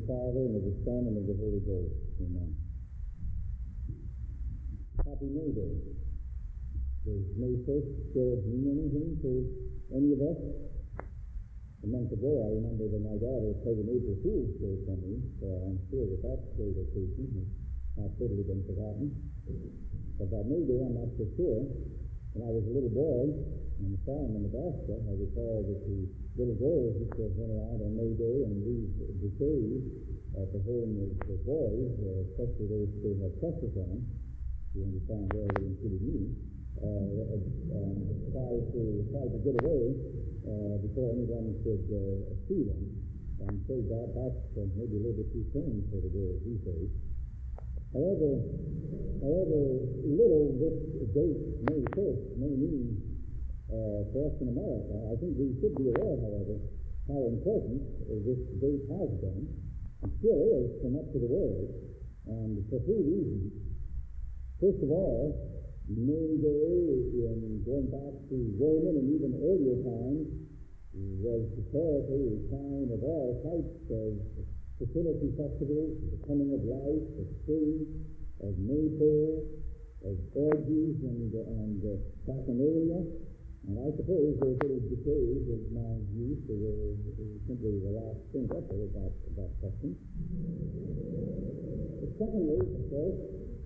Father, and of the Son, and of the Holy Ghost. Amen. Happy May Day. Does May 1st still mean anything to any of us? A month ago, I remember that my daughter played an April Fool's Day for me, so I'm sure that great occasion has not totally been forgotten. But that May Day, I'm not so sure. When I was a little boy on the farm in Nebraska, I recall that the little girls used to run around on May Day and leave bouquets at the home of the boys, especially those who had crushes on. You understand where they included me, tried to get away before anyone could see them. And so that's maybe a little bit too soon for the girls these days. However little this date, May 1st, may mean for us in America, I think we should be aware, however, how important this date has been, and still is, for much of the world, and for three reasons. First of all, May Day, in going back to Roman and even earlier times, was historically a time of all types of fertility festivals, the coming of life, of spring, of Maypole, of orgies and bacchanalia. And I suppose those little bouquets of my youth were simply the last thing ever about that question. Secondly, of course,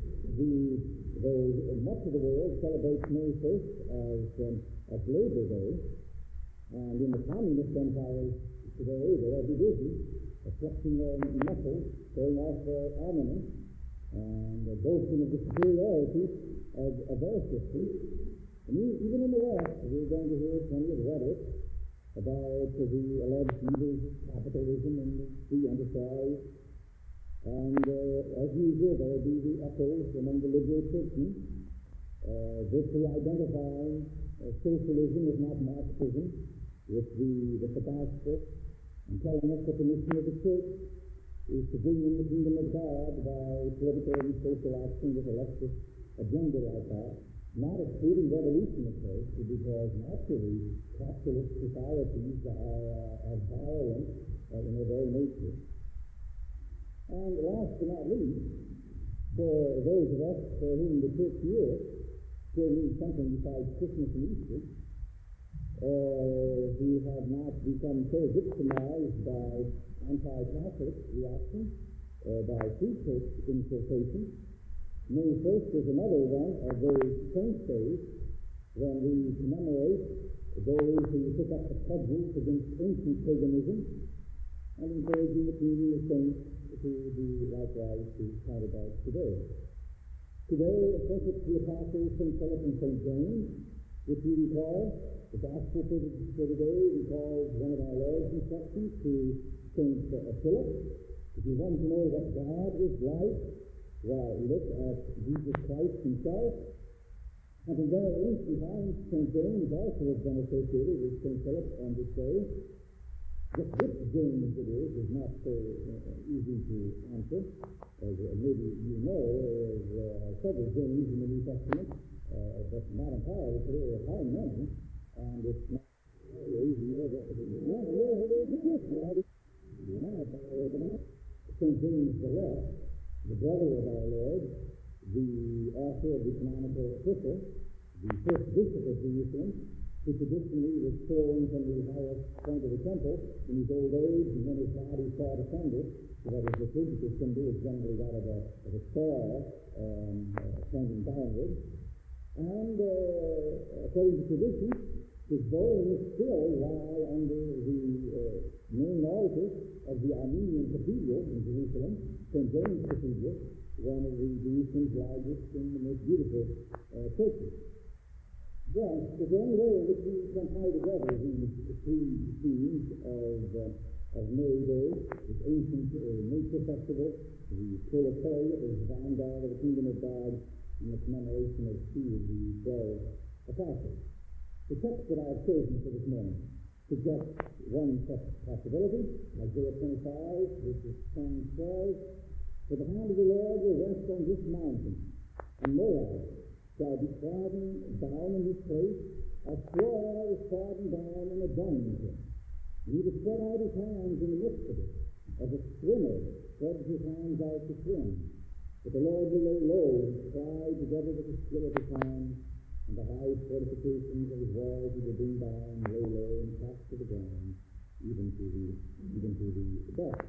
much of the world celebrates May 1st as Labor Day, and in the communist empires today, they'll be busy flexing their muscles, showing off their armaments, and boasting of the superiority of their system. And even in the West, we're going to hear plenty of rhetoric about the alleged evils of capitalism and the free enterprise. And as usual, there will be the echoes among the liberal churchmen, virtually identifying socialism, if not Marxism, with the gospel, and telling us that the mission of the church is to bring in the kingdom of God by political and social action with a leftist agenda like that, not excluding revolution, of course, because naturally capitalist societies are violent in their very nature. And last but not least, for those of us for whom the church year still means something besides Christmas and Easter, who have not become so victimized by anti-Catholic reaction or by free church infiltration, May 1st is another one of those saints' days when we commemorate those who took up the cudgels against ancient paganism and encouraging the community of saints to do likewise to counterbalance today. Today, of course, it's the apostles St. Philip and St. James, which we recall. The gospel for today recalls one of our Lord's instructions to St. Philip. If you want to know what God is like, well, look at Jesus Christ himself. And in very ancient times, St. James also has been associated with St. Philip on this day. Just which James it is not so easy to answer. As maybe you know, there are several James in the New Testament, but not entirely clear how many, and it's not easy. St. James the Less, the brother of our Lord, the author of the canonical epistle, the first bishop of Jerusalem, who traditionally was thrown from the highest point of the temple in his old age, and when his body sought asunder, so that his liturgical symbol is generally that of a star pointing downward. And according to tradition, his bones still lie under the main altar of the Armenian Cathedral in Jerusalem, St. James Cathedral, one of the Jerusalem's largest and the most beautiful churches. Well, is there any way in which we can tie together these three themes of May Day, this ancient nature festival, the proletariat as the vanguard of the kingdom of God, and the commemoration of two of the 12 apostles? The text that I have chosen for this morning suggests one such possibility, Isaiah 25, verses 10 and 12. For the hand of the Lord will rest on this mountain, and Moab shall be trodden down in his place, as straw is trodden down in a dung pit. And he will spread out his hands in the midst of it, as a swimmer stretches his hands out to swim. But the Lord will lay low his pride together with the skill of his hand, and the high fortifications of his walls he will bring down, lay low, and cast to the ground, even to the dust.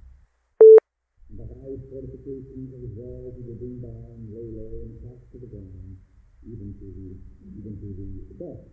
And the high fortifications of his walls he will bring down, lay low, and cast to the ground, even to the dust.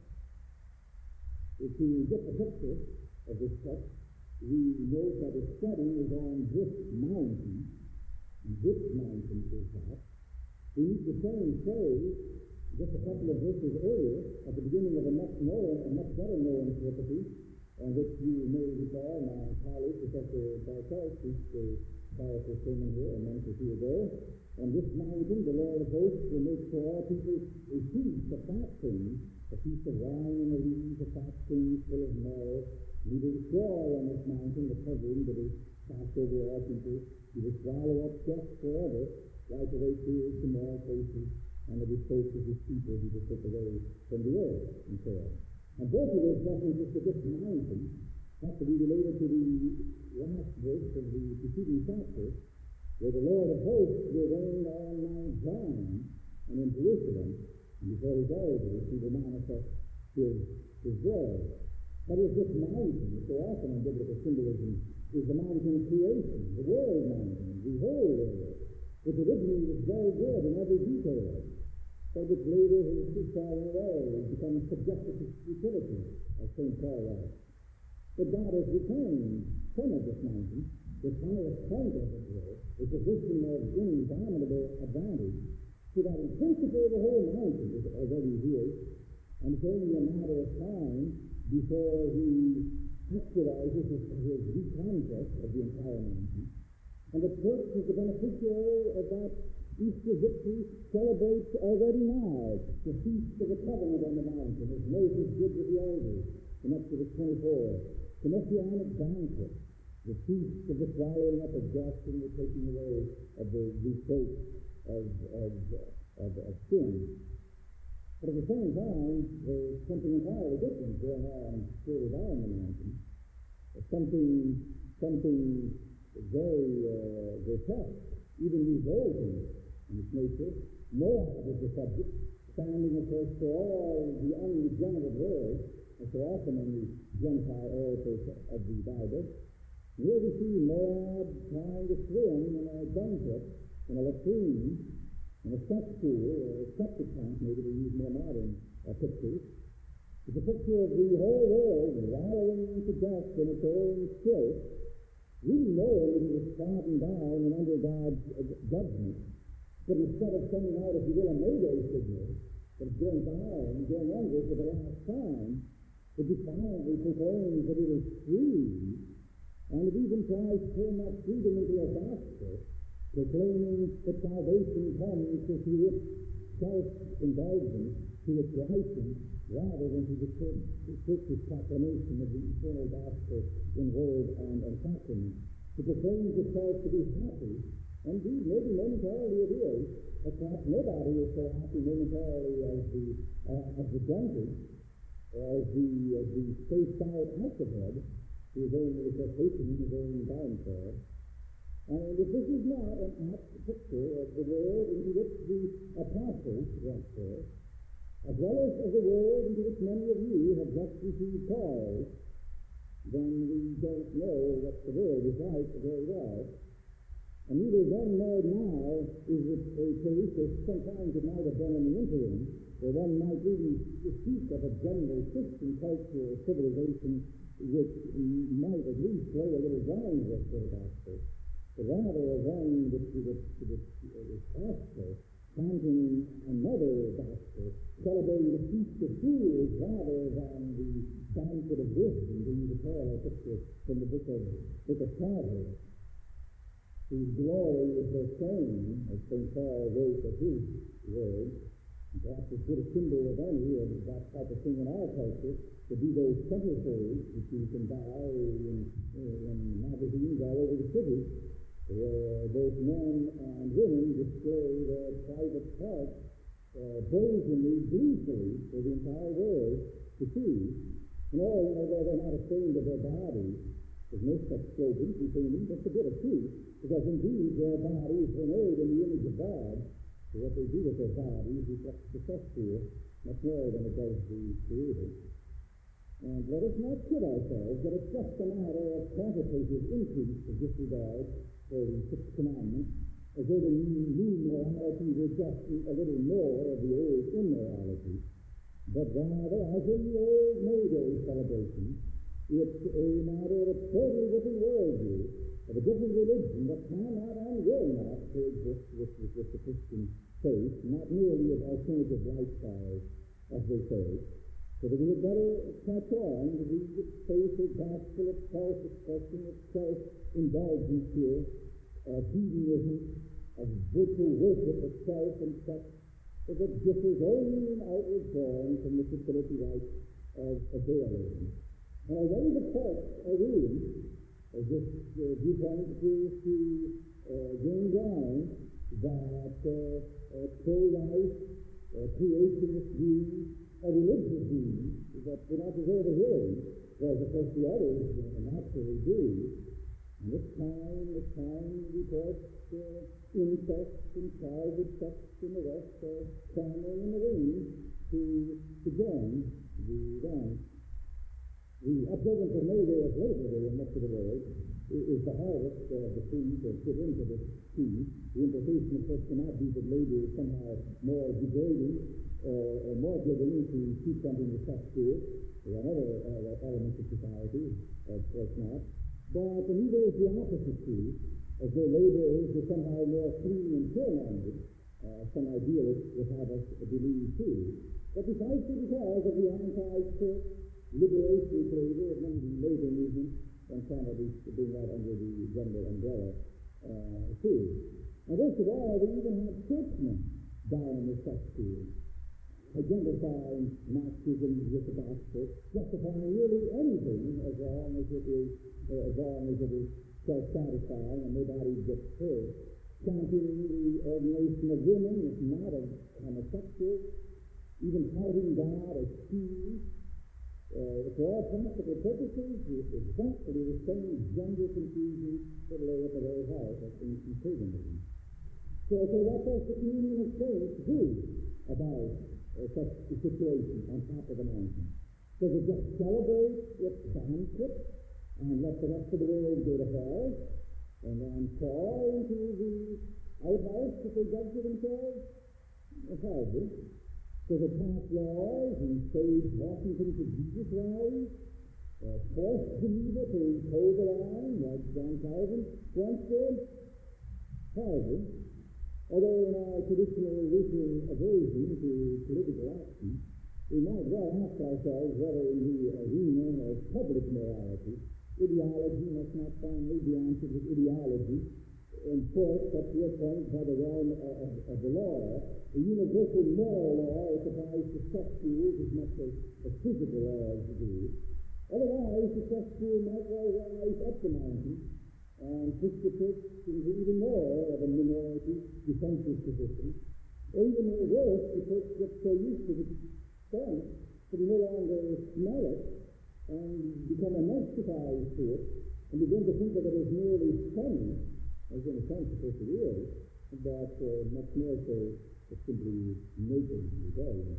To get the picture of this text, we note that the study is on this mountain. And which mountain is that? We need the same phrase just a couple of verses earlier at the beginning of a much better known prophecy, and which you may recall my colleague, Professor Bartel, preached a powerful sermon here a month or two ago. On this mountain, the Lord of hosts will make for all people a feast of fat things, a feast of wine and a lees, of fat things full of marrow. He will destroy on this mountain the covering that is cast over all people. He will swallow up death forever, wipe away tears from all faces, and the reproach of his people he will take away from the earth, and so on. And both of those references to this mountain have to be related to the last verse of the preceding chapter, where the Lord of hosts will reign on Mount Zion and in Jerusalem, and before his elders he will manifest his glory. But is this mountain, so often in biblical symbolism, is the mountain of creation, the world mountain, the whole world, which originally was very good in every detail, but which later has fallen away, become subjected to futility, as St. Paul writes. But God has retained some of this mountain, this highest point, as it were, a position of indomitable advantage, so that in principle the whole mountain is already his, and it's only a matter of time before he actualizes his reconquest of the entire mountain. And the church is the beneficiary of that Easter victory, celebrates already now the feast of the covenant on the mountain, as Moses did with the elders in Exodus 24, the messianic banquet, the feast of the swallowing up of death and the taking away of the reproach of sin. But at the same time, there's something entirely different going on further down the mountain. Something very grotesque, even revolting in its nature. Moab is the subject, standing, of course, for all the unregenerate world, as so often in the Gentile oracles of the Bible. Here we see Moab trying to swim in a banquet, in a latrine, in a sex pool, or a septic tank, maybe to use more modern pictures. It's a picture of the whole world wallowing to death in its own filth, really knowing that it was trodden down and under God's judgment. But instead of sending out, if you will, a mayday signal, that it's going down, going under for the last time, it defiantly proclaims that it is free, and it even tries to turn that freedom into a gospel, proclaiming that salvation comes through its self-indulgence, through its license, rather than through the church's proclamation of the eternal gospel in word and sacrament. It proclaims itself to be happy, and indeed, maybe momentarily it is, but perhaps nobody is so happy momentarily as the drunkard, or as the spaced-out alcohol, who is only hastening his own downfall. And if this is not an apt picture of the world into which the apostles went forth, as well as the world into which many of you have just received calls, then we don't know what the world is like very well. And neither then nor now is it a case, as sometimes it might have been in the interim, where one might really speak of a general Christian culture or civilization which might at least play a little groundwork for the gospel. But rather one which is gospel, chanting another gospel, celebrating the feast of fools rather than the banquet of wisdom, to use a parallel picture from the book of Proverbs, whose glory is their fame, as St. Paul wrote of his word. And perhaps as good a symbol of any of that type of thing in our culture to be those centerfolds which you can buy in magazines all over the city, where both men and women display their private parts brazenly, gleefully for the entire world to see. And all, where they're not ashamed of their bodies, There's no such slogan containing just a bit of truth, because indeed their bodies were made in the image of God, so what they do with their bodies reflects the cesspool much more than it does the Creator. And let us not kid ourselves that it's just a matter of quantitative increase of disregard for the Sixth Commandment, as though the new morality were just a little more of the old immorality, but rather, as in the old May Day celebration, it's a matter of a totally different worldview, of a different religion that cannot and will not coexist with the Christian faith, not merely as alternative lifestyles, as they say. So that we had better catch on to the faith of gospel of self-expression, of self-indulgence here, of hedonism, of virtual worship of self and sex, that differs only in outward form from the fertility life of Baalism. And although the courts are ruling, as this viewpoint appears to gain ground, that pro-life, creationist views, are religious views that do not deserve a hearing, whereas of course the others naturally do. And it's time reports incest and childhood sex and the rest are clamoring in the wings to join the ranks. The observance of May Day as Labor Day in much of the world is the harvest of the seed that put into the seed. The implication, of course, cannot be that labor is somehow more degrading or more given to keep something the sex school or other elements of society, of course not. But neither is the opposite true, as though labor is somehow more clean and pure-minded, some idealists would have us believe too. But precisely because of the anti-church liberation flavor of many of the labor movements, and some of these bring that under the gender umbrella too. And first of all, we even have churchmen down in the sex school, identifying Marxism with the gospel, justifying really anything as long as it is self-satisfying and nobody gets hurt, championing the ordination of women, if not of homosexuals, even touting God as He. For all practical purposes, it's exactly the same gender confusion that lay at the very heart of ancient paganism. So what does the communion of saints do about such a situation on top of the mountain? Does it just celebrate its banquet and let the rest of the world go to hell and then fall into the outhouse that they dug for themselves? Hardly. Does it pass laws and stage Washington to Jesus rallies? Force Geneva to toe the line like John Calvin once did? Hardly. Although in our traditional Lutheran aversion to political action, we might well ask ourselves whether in the arena of public morality, ideology must not finally be answered with ideology, enforced up to a point by the realm of the law, a universal moral law which applies to sex schools as much as physical laws do. Otherwise, the sex school might well rise up the mountain and push the church into even more of a minority defensive position. Or even worse, the church gets so used to the stench that we no longer smell it and become anesthetized to it and begin to think of it as merely funny, as in a sense of course it is, but much more so as simply naked rebellion.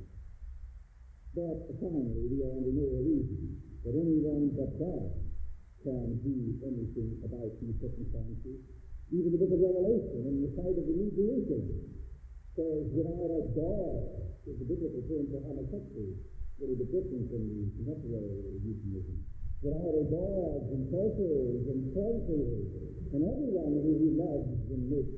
But finally, we are under no illusion that anyone but God can do anything about these circumstances. Even the book of Revelation, in the sight of the New Jerusalem, says, without a dog, is the biblical term for homosexuals, that is the difference in the hetero-euphemism. Without a dogs and sorcerers and sorcerers, and everyone who loves and makes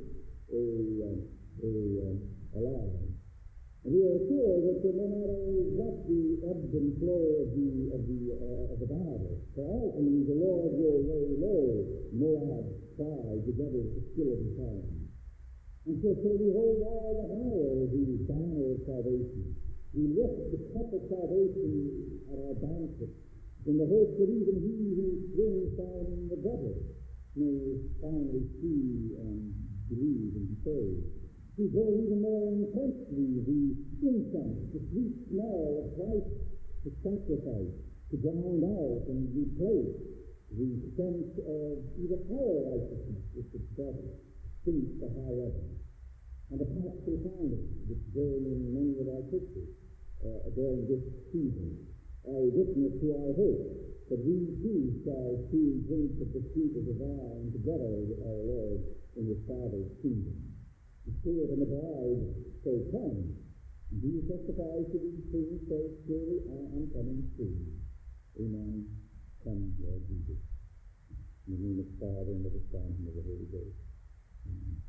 a lie. And we are sure that no matter what the ebb and flow of the Bible, for ultimately the Lord will lay low Moab pride, the devil's hostility time. And so we hold all the higher the banner of salvation. We lift the cup of salvation at our banquet in the hope that even he who swims down in the gutter may finally see and believe and be saved. We hold even more intensely the incense, the sweet smell of Christ's sacrifice to drown out and replace the sense of even our righteousness, which is better, sinks to high level. And the pastoral findings, which burn in many of our pictures during this season, are a witness to our hope that we too shall soon drink of the sweet of the vine together with our Lord in his Father's kingdom. The Spirit and the bride say, "Come." And he who testifies to these things says, "Surely I am coming soon." Amen. Come, Lord Jesus. In the name of the Father, and of the Son, and of the Holy Ghost. Amen.